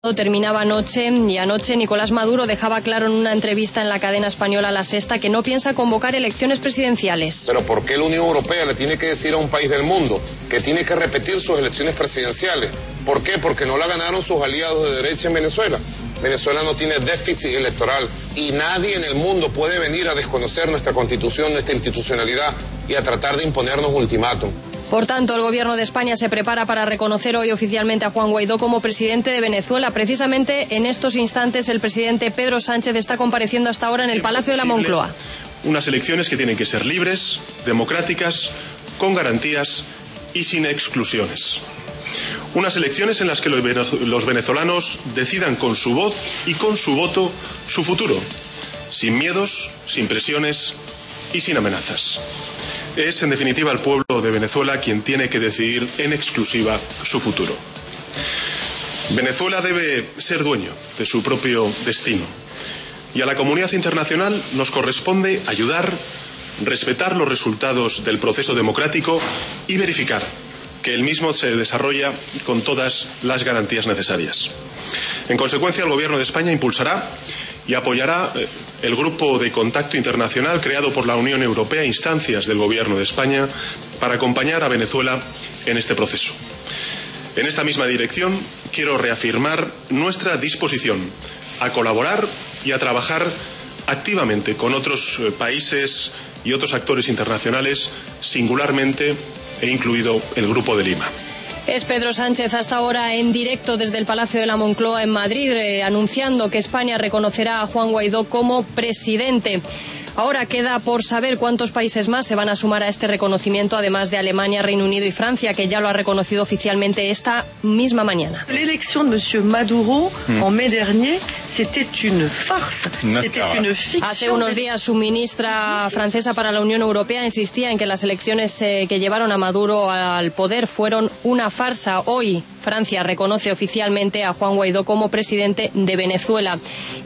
terminaba anoche y anoche Nicolás Maduro dejaba claro en una entrevista en la cadena española La Sexta que no piensa convocar elecciones presidenciales. Pero ¿por qué la Unión Europea le tiene que decir a un país del mundo que tiene que repetir sus elecciones presidenciales? ¿Por qué? Porque no la ganaron sus aliados de derecha en Venezuela. Venezuela no tiene déficit electoral y nadie en el mundo puede venir a desconocer nuestra constitución, nuestra institucionalidad y a tratar de imponernos ultimátum. Por tanto, el gobierno de España se prepara para reconocer hoy oficialmente a Juan Guaidó como presidente de Venezuela. Precisamente en estos instantes el presidente Pedro Sánchez está compareciendo hasta ahora en el Palacio de la Moncloa. Unas elecciones que tienen que ser libres, democráticas, con garantías y sin exclusiones. Unas elecciones en las que los venezolanos decidan con su voz y con su voto su futuro, sin miedos, sin presiones y sin amenazas. Es, en definitiva, el pueblo de Venezuela quien tiene que decidir en exclusiva su futuro. Venezuela debe ser dueño de su propio destino. Y a la comunidad internacional nos corresponde ayudar, respetar los resultados del proceso democrático y verificar que el mismo se desarrolla con todas las garantías necesarias. En consecuencia, el Gobierno de España impulsará y apoyará el grupo de contacto internacional creado por la Unión Europea a instancias del Gobierno de España para acompañar a Venezuela en este proceso. En esta misma dirección quiero reafirmar nuestra disposición a colaborar y a trabajar activamente con otros países y otros actores internacionales, singularmente e incluido el Grupo de Lima. Es Pedro Sánchez hasta ahora en directo desde el Palacio de la Moncloa en Madrid, anunciando que España reconocerá a Juan Guaidó como presidente. Ahora queda por saber cuántos países más se van a sumar a este reconocimiento, además de Alemania, Reino Unido y Francia, que ya lo ha reconocido oficialmente esta misma mañana. La elección de Monsieur Maduro en mai dernier, c'était une farce, c'était une fiction. Hace unos días su ministra francesa para la Unión Europea insistía en que las elecciones que llevaron a Maduro al poder fueron una farsa. Hoy Francia reconoce oficialmente a Juan Guaidó como presidente de Venezuela.